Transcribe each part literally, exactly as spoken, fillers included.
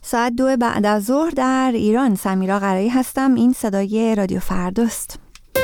ساعت دو بعد از ظهر در ایران. سمیرا قرایی هستم. این صدای رادیو فرداست.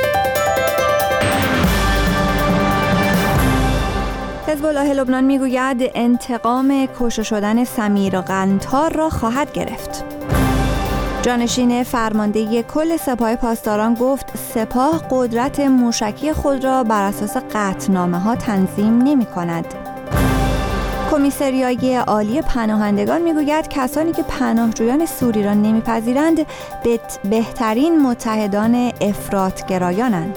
حزب الله لبنان میگوید انتقام کشته شدن سمیر قنطار را خواهد گرفت. جانشین فرمانده کل سپاه پاسداران گفت سپاه قدرت موشکی خود را بر اساس قطعنامه‌ها تنظیم نمی‌کند. کمیسریای عالی پناهندگان میگوید کسانی که پناهجویان سوری را نمیپذیرند بهترین متحدان افراط‌گرایانند.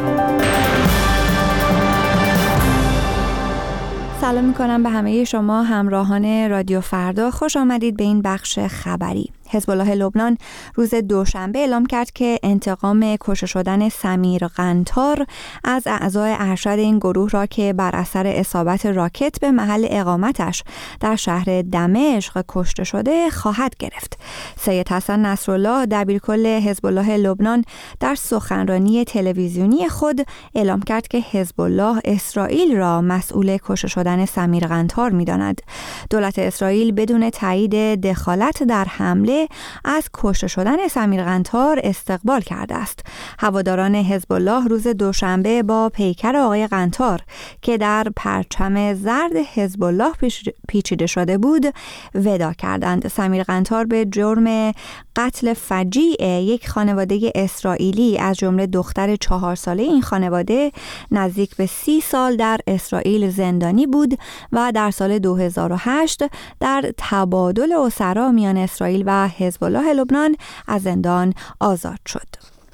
سلام میکنم به همه شما همراهان رادیو فردا. خوش آمدید به این بخش خبری. حزب الله لبنان روز دوشنبه اعلام کرد که انتقام کشته شدن سمیر قنطار از اعضای ارشد این گروه را که بر اثر اصابت راکت به محل اقامتش در شهر دمشق کشته شده خواهد گرفت. سید حسن نصرالله دبیرکل حزب الله لبنان در سخنرانی تلویزیونی خود اعلام کرد که حزب الله اسرائیل را مسئول کشته شدن سمیر قنطار می‌داند. دولت اسرائیل بدون تایید دخالت در حمله از کشته شدن سمیر قنطار استقبال کرده است. هواداران حزب الله روز دوشنبه با پیکر آقای قنطار که در پرچم زرد حزب الله پیچیده شده بود وداع کردند. سمیر قنطار به جرم قتل فجیع یک خانواده اسرائیلی از جمله دختر چهار ساله این خانواده نزدیک به سی سال در اسرائیل زندانی بود و در سال دو هزار و هشت در تبادل اسرا میان اسرائیل و حزب الله لبنان از زندان آزاد شد.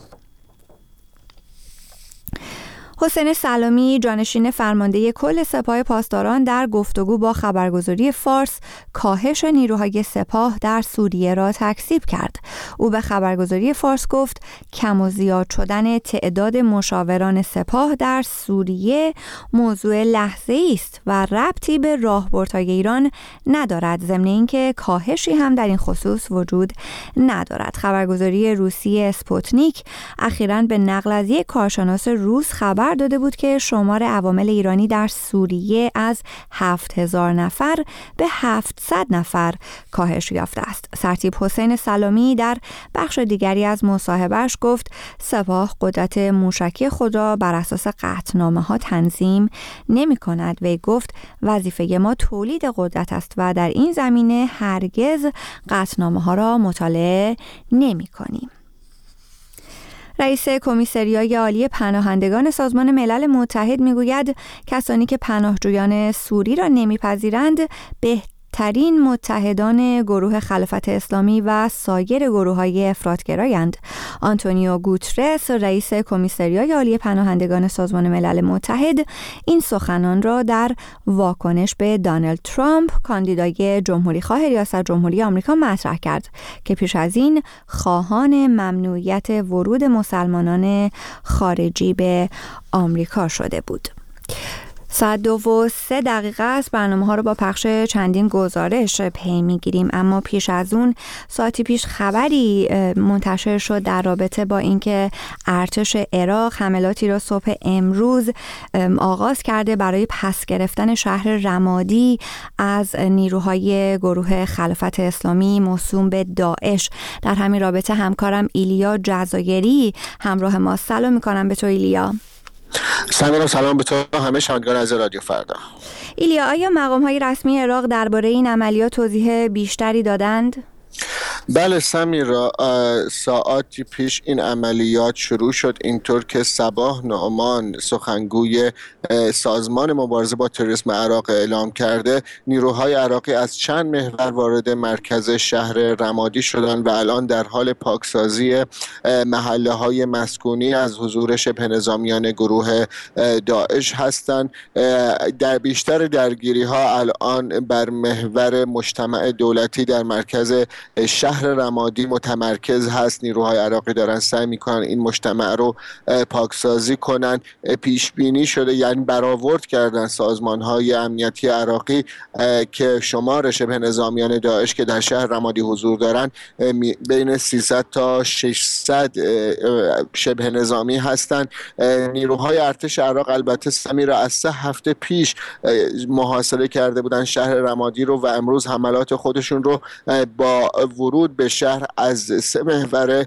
حسین سلامی جانشین فرمانده کل سپاه پاسداران در گفتگو با خبرگزاری فارس کاهش نیروهای سپاه در سوریه را تکذیب کرد. او به خبرگزاری فارس گفت کم و زیاد شدن تعداد مشاوران سپاه در سوریه موضوع لحظه‌ای است و ربطی به راهبردهای ایران ندارد، ضمن اینکه کاهشی هم در این خصوص وجود ندارد. خبرگزاری روسی اسپوتنیک اخیراً به نقل از یک کارشناس روس خبر داده بود که شمار عوامل ایرانی در سوریه از هفت هزار نفر به هفتصد نفر کاهش یافته است. سرتیپ حسین سلامی در بخش دیگری از مصاحبهش گفت سپاه قدرت موشکی خود را بر اساس قطعنامه‌ها تنظیم نمی‌کند. وی گفت وظیفه ما تولید قدرت است و در این زمینه هرگز قطعنامه‌ها را مطالعه نمی‌کنیم. رئیس کمیسریای عالی پناهندگان سازمان ملل متحد میگوید کسانی که پناهجویان سوری را نمیپذیرند بهترین متحدان گروه خلافت اسلامی و سایر گروه‌های افراط‌گرایند. آنتونیو گوترس رئیس کمیسریای عالی پناهندگان سازمان ملل متحد این سخنان را در واکنش به دونالد ترامپ کاندیدای جمهوری‌خواه ریاست جمهوری آمریکا مطرح کرد که پیش از این خواهان ممنوعیت ورود مسلمانان خارجی به آمریکا شده بود. ساعت دو و سه دقیقه است. برنامه ها رو با پخش چندین گزارش پی میگیریم، اما پیش از اون ساعتی پیش خبری منتشر شد در رابطه با اینکه ارتش عراق حملاتی را صبح امروز آغاز کرده برای پس گرفتن شهر رمادی از نیروهای گروه خلافت اسلامی موسوم به داعش. در همین رابطه همکارم ایلیا جزایری همراه ما. سلام میکنم به تو ایلیا. سلام سلام به تو همه شنوندگان از رادیو فردا. ایلیا، آیا مقام‌های رسمی عراق درباره این عملیات توضیح بیشتری دادند؟ بله سمیرا، ساعتی پیش این عملیات شروع شد، اینطور که صباح نعمان سخنگوی سازمان مبارزه با تروریسم عراق اعلام کرده نیروهای عراقی از چند محور وارد مرکز شهر رمادی شدند و الان در حال پاکسازی محله های مسکونی از حضور شبه نظامیان گروه داعش هستند. در بیشتر درگیری ها الان بر محور مجتمع دولتی در مرکز شهر شهر رمادی متمرکز هست. نیروهای عراقی دارن سعی میکنن این مجتمع رو پاکسازی کنن. پیش بینی شده، یعنی برآورد کردن سازمان‌های امنیتی عراقی که شمار شبه نظامیان داعش که در شهر رمادی حضور دارن بین سیصد تا ششصد شبه نظامی هستند. نیروهای ارتش عراق البته سمیر از سه هفته پیش محاصره کرده بودن شهر رمادی رو و امروز حملات خودشون رو با ورود به شهر از سه محور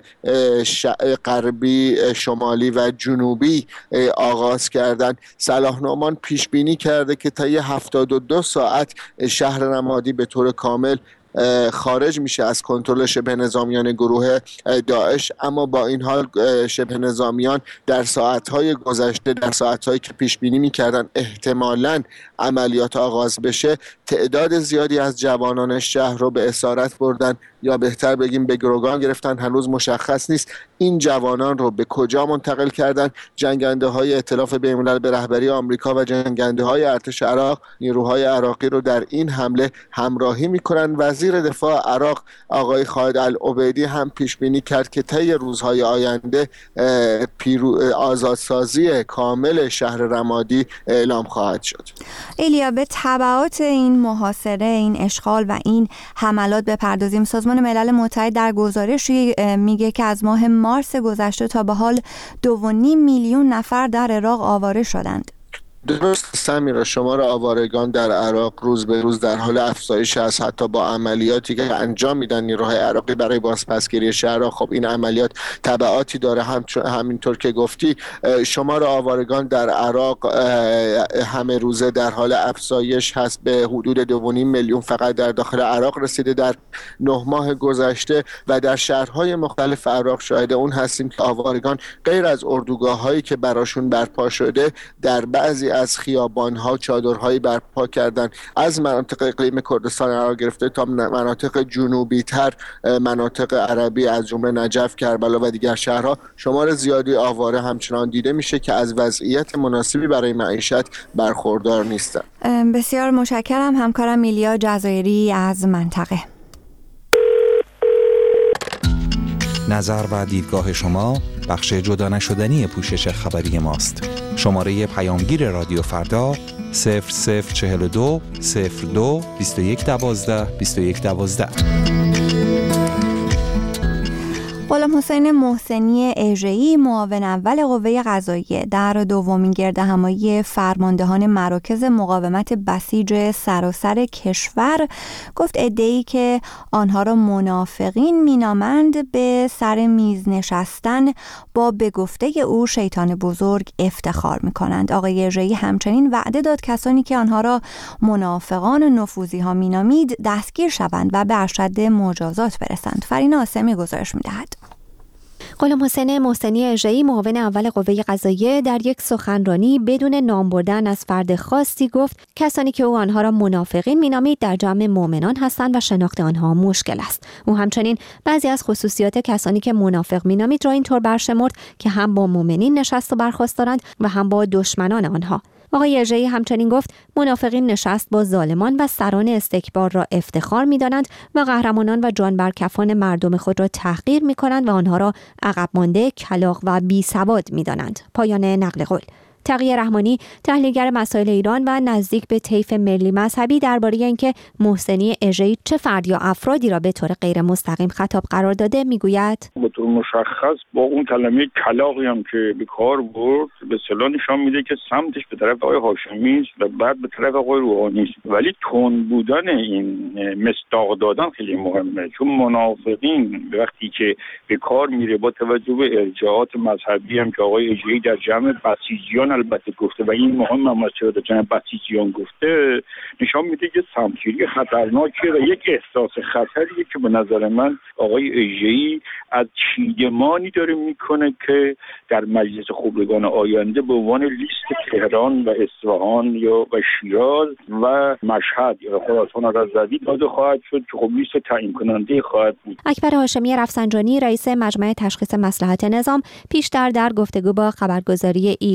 غربی، شمالی و جنوبی آغاز کردن. صلاح نعمان پیش بینی کرده که تا یه هفتاد و دو ساعت شهر رمادی به طور کامل خارج میشه از کنترل شبه نظامیان گروه داعش، اما با این حال شبه نظامیان در ساعتهای گذشته، در ساعتهایی که پیش بینی میکردن احتمالاً عملیات آغاز بشه، تعداد زیادی از جوانان شهر رو به اسارت بردن، یا بهتر بگیم به گروگان گرفتن. هنوز مشخص نیست این جوانان رو به کجا منتقل کردن. جنگنده های ائتلاف بین‌الملل به رهبری آمریکا و جنگنده های ارتش عراق نیروهای عراقی رو در این حمله همراهی میکنن. وزیر دفاع عراق آقای خالد العبیدی هم پیش بینی کرد که طی روزهای آینده پیرو آزادسازی کامل شهر رمادی اعلام خواهد شد. ایلیا، به تبعات این محاصره، این اشغال و این حملات بپردازیم. سازمان ملل متحد در گزارشی میگه که از ماه مارس گذشته تا به حال دو و نیم میلیون نفر در عراق آواره شدند. درست سمیرا، شمار آوارگان در عراق روز به روز در حال افزایش است. حتی با عملیاتی که انجام میدن نیروهای عراقی برای بازپسگیری شهر، خب این عملیات تبعاتی داره. هم همینطور که گفتی شمار آوارگان در عراق همه روزه در حال افزایش هست، به حدود دو و نیم میلیون فقط در داخل عراق رسیده در نه ماه گذشته و در شهرهای مختلف عراق شاهد اون هستیم که آوارگان غیر از اردوگاه‌هایی که براشون برپا شده در بعضی از خیابان‌ها چادرهایی برپا کردن. از مناطق اقلیم کردستان عراق گرفته تا مناطق جنوبی‌تر، مناطق عربی از جمله نجف، کربلا و دیگر شهرها شمار زیادی آواره همچنان دیده میشه که از وضعیت مناسبی برای معیشت برخوردار نیستن. بسیار متشکرم همکارم میلیا جزایری از منطقه. نظر و دیدگاه شما بخش جدا نشدنی پوشش خبری ماست. شماره پیامگیر رادیو فردا صفر صفر چهل و دو صفر دو بیست و یک دوازده بیست و یک دوازده. غلام حسین محسنی اژه‌ای، معاون اول قوه قضاییه، در دومین گردهمایی فرماندهان مراکز مقاومت بسیج سراسر کشور گفت عده‌ای که آنها را منافقین مینامند به سر میز نشستن با به گفته او شیطان بزرگ افتخار می‌کنند. آقای اژه‌ای همچنین وعده داد کسانی که آنها را منافقان و نفوذی ها مینامید دستگیر شوند و به اشد مجازات برسند. فرین آسمی گزارش می‌دهد. غلام حسین محسنی اژه‌ای، معاون اول قوه قضاییه، در یک سخنرانی بدون نام بردن از فرد خاصی گفت کسانی که او آنها را منافقین مینامید در جمع مؤمنان هستند و شناخت آنها مشکل است. او همچنین بعضی از خصوصیات کسانی که منافق مینامید را اینطور برشمرد که هم با مؤمنین نشست و برخاست دارند و هم با دشمنان آنها. آقای اژه‌ای همچنین گفت منافقین نشست با ظالمان و سران استکبار را افتخار می‌دانند و قهرمانان و جانبرکفان مردم خود را تحقیر می‌کنند و آنها را عقب مانده، کلاغ و بی‌سواد می‌دانند. پایان نقل قول. تقی رحمانی، تحلیلگر مسائل ایران و نزدیک به طیف ملی مذهبی، درباره اینکه محسنی اژه‌ای چه فرد یا افرادی را به طور غیر مستقیم خطاب قرار داده میگوید به طور مشخص با اون کلمه کلاغی هم که به کار برد به اصطلاح نشان میده که سمتش به طرف آقای هاشمی است و بعد به طرف آقای روحانی است. ولی تند بودن این مصداق دادن خیلی مهمه، چون منافقین وقتی که به کار میره با توجه به ارجاعات مذهبی هم که آقای اژه‌ای در جمع بسیجیان البته گفته و این مهم هم از چرا در جمع بسیجیان گفته، نشان میده که سمتگیری خطرناکه و یک احساس خطریه که به نظر من آقای اژه‌ای از چیدمانی داره میکنه که در مجلس خبرگان آینده به عنوان لیست تهران و اصفهان یا و شیراز و مشهد یا خراسان رضوی داده خواهد شد که خب لیست تعیین کننده خواهد بود. اکبر هاشمی رفسنجانی، رئیس مجمع تشخیص مصلحت نظام، پیشتر در گفتگو با خبرگزاری ایلنا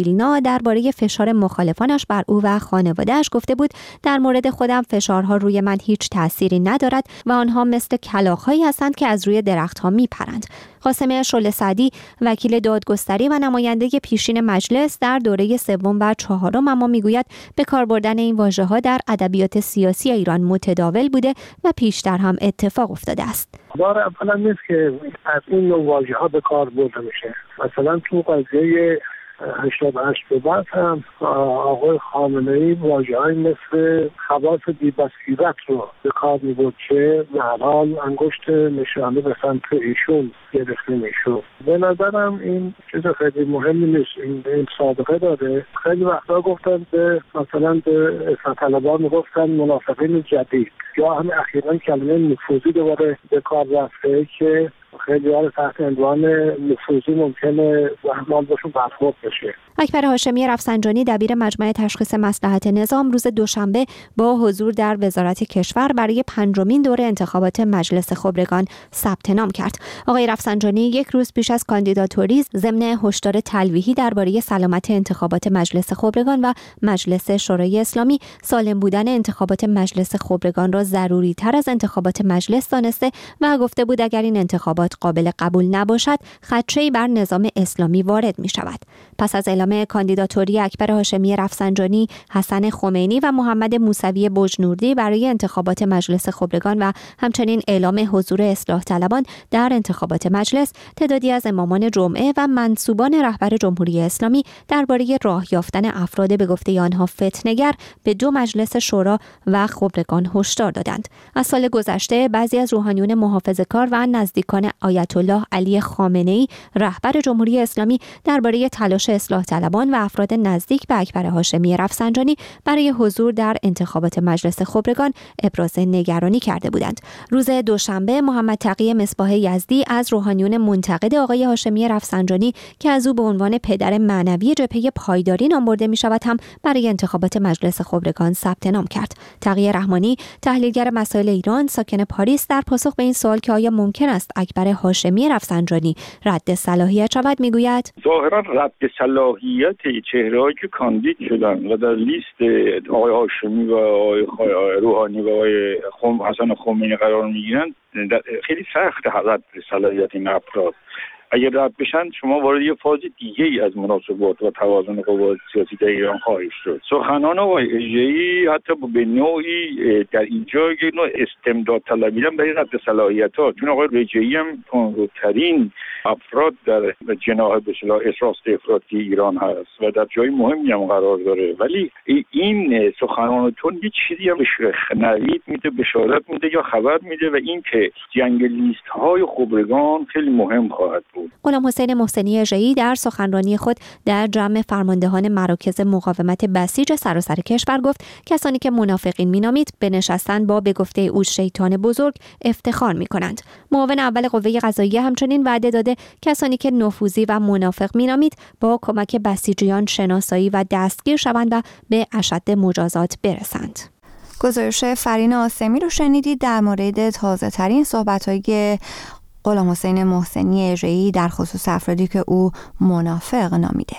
درباره فشار مخالفانش بر او و خانواده‌اش گفته بود در مورد خودم فشارها روی من هیچ تأثیری ندارد و آنها مثل کلاغ‌هایی هستند که از روی درخت‌ها میپرند. قاسم شله سعدی وکیل دادگستری و نماینده پیشین مجلس در دوره سوم و چهارم اما میگوید به کار بردن این واژه‌ها در ادبیات سیاسی ایران متداول بوده و پیشتر هم اتفاق افتاده است. بار اولا نیست که از این نوع واژه‌ها به کار برده میشه. مثلا تو قضیه هشتاد و هشت به بعد هم آقای خامنه‌ای واژه‌هایی مثل خواص بی‌بصیرت رو به کار می‌برد که به هر حال انگشت نشانه به سمت ایشون گرفته میشد. به نظرم این چیز خیلی مهمی نیست. این, این سابقه داره. خیلی وقتا گفتن به مثلا به اصلاح طلبان میگفتن منافقین جدید، یا همین اخیراً کلمه نفوذی دوباره به کار رفته که خیلی ها تحت عنوان نفوذی ممکنه احمال باشون برخورد بشه. اکبر هاشمی رفسنجانی دبیر مجمع تشخیص مصلحت نظام روز دوشنبه با حضور در وزارت کشور برای پنجمین دوره انتخابات مجلس خبرگان ثبت نام کرد. آقای رفسنجانی یک روز پیش از کاندیداتوری ضمن هشدار تلویحی درباره سلامت انتخابات مجلس خبرگان و مجلس شورای اسلامی سالم بودن انتخابات مجلس خبرگان را ضروری تر از انتخابات مجلس دانسته و گفته بود اگر این انتخابات قابل قبول نباشد خدشه‌ای بر نظام اسلامی وارد می شود. پس از اعلام کاندیداتوری اکبر هاشمی رفسنجانی، حسن خمینی و محمد موسوی بجنوردی برای انتخابات مجلس خبرگان و همچنین اعلام حضور اصلاح طلبان در انتخابات مجلس، تعدادی از امامان جمعه و منسوبان رهبر جمهوری اسلامی درباره راه یافتن افراد به گفته آنها فتنه‌گر به دو مجلس شورا و خبرگان هشدار دادند. از سال گذشته بعضی از روحانیون محافظه‌کار و نزدیکان آیت الله علی خامنه‌ای رهبر جمهوری اسلامی درباره تلاش اصلاح طلبان و افراد نزدیک به اکبر هاشمی رفسنجانی برای حضور در انتخابات مجلس خبرگان ابراز نگرانی کرده بودند. روز دوشنبه محمد تقی مصباح یزدی از روحانیون منتقد آقای هاشمی رفسنجانی که از او به عنوان پدر معنوی جبهه پایداری نام برده می شود هم برای انتخابات مجلس خبرگان ثبت نام کرد. تقی رحمانی تحلیلگر مسائل ایران ساکن پاریس در پاسخ به این سوال که آیا ممکن است اکبر هاشمی رفسنجانی رد صلاحیت شود میگوید ظاهرا رد صلاحیت چهره‌هایی که کاندید شدن و در لیست آقای هاشمی و آقای روحانی و آقای خم حسن خمینی قرار میگیرند خیلی سخت رد صلاحیت این افراد. اگر رد بشن شما وارد یه فاز دیگه ای از مناسبات و توازن قوا سیاسی در ایران خواهید شد. سخنان آقای اژه‌ای حتی به نوعی در اینجا یک نوع استمداد طلبی هم برای رد صلاحیت‌ها، چون آقای اژه‌ای هم تندروترین افراد در جناح به اصطلاح راست افراطی ایران هست و در جای مهمی هم قرار داره، ولی این سخنانتون یه چیزی هم به نوید میده، بشارت میده یا خبر میده و این که جنگ لیست‌های خبرگان خیلی مهم خواهد بود. غلام حسین محسنی اژه‌ای در سخنرانی خود در جمع فرماندهان مراکز مقاومت بسیج سراسر کشور گفت کسانی که منافقین مینامید به نشستن با به گفته او شیطان بزرگ افتخار می‌کنند. معاون اول قوه قضاییه همچنین وعده داده کسانی که نفوذی و منافق مینامید با کمک بسیجیان شناسایی و دستگیر شوند و به اشد مجازات برسند. گزارش فرین آسمی رو شنیدید در مورد تازه ترین صحبت‌های غلام حسین محسنی اژه‌ای در خصوص افرادی که او منافق نامیده.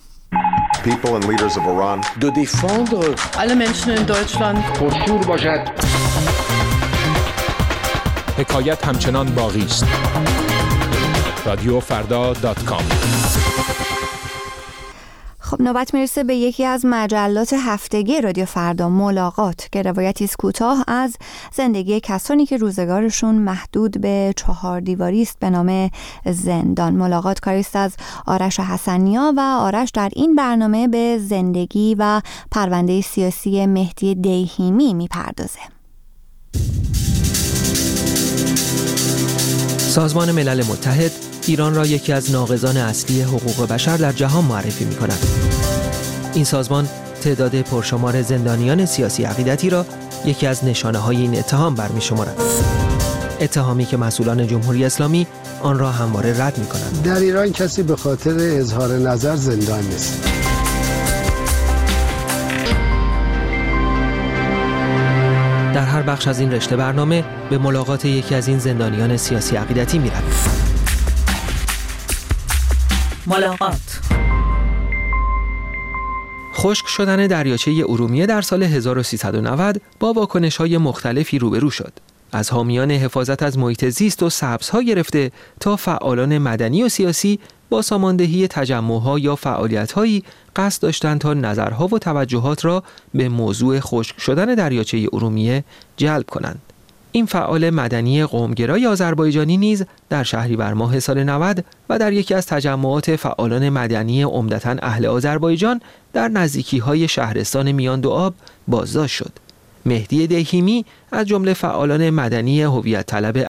People and leaders of Iran de défendre alle Menschen in Deutschland پرشور باشد. حکایت همچنان باقی است. رادیو فردا دات کام. خب نوبت میرسه به یکی از مجلات هفتگی رادیو فردا، ملاقات، که روایتی است کوتاه از زندگی کسانی که روزگارشون محدود به چهار دیواری است به نام زندان. ملاقات کاری است از آرش حسنیا و آرش در این برنامه به زندگی و پرونده سیاسی مهدی دیهیمی میپردازه. سازمان ملل متحد ایران را یکی از ناقضان اصلی حقوق بشر در جهان معرفی می کند. این سازمان تعداد پرشمار زندانیان سیاسی عقیدتی را یکی از نشانه‌های این اتهام برمی شمارد. اتهامی که مسئولان جمهوری اسلامی آن را همواره رد می کنند. در ایران کسی به خاطر اظهار نظر زندان نیست. در هر بخش از این رشته برنامه به ملاقات یکی از این زندانیان سیاسی عقیدتی می رویم. ملاقات خشک شدن دریاچه ارومیه در سال هزار و سیصد و نود با واکنش‌های مختلفی روبرو شد. از حامیان حفاظت از محیط زیست و سبزها گرفته تا فعالان مدنی و سیاسی با ساماندهی تجمع‌ها یا فعالیت‌هایی قصد داشتند تا نظرها و توجهات را به موضوع خشک شدن دریاچه ارومیه جلب کنند. این فعال مدنی قومگرای آذربایجانی نیز در شهریور ماه سال نود و در یکی از تجمعات فعالان مدنی عمدتاً اهل آذربایجان در نزدیکی‌های شهرستان میان دو آب بازداشت شد. مهدی دهیمی از جمله فعالان مدنی هویت طلب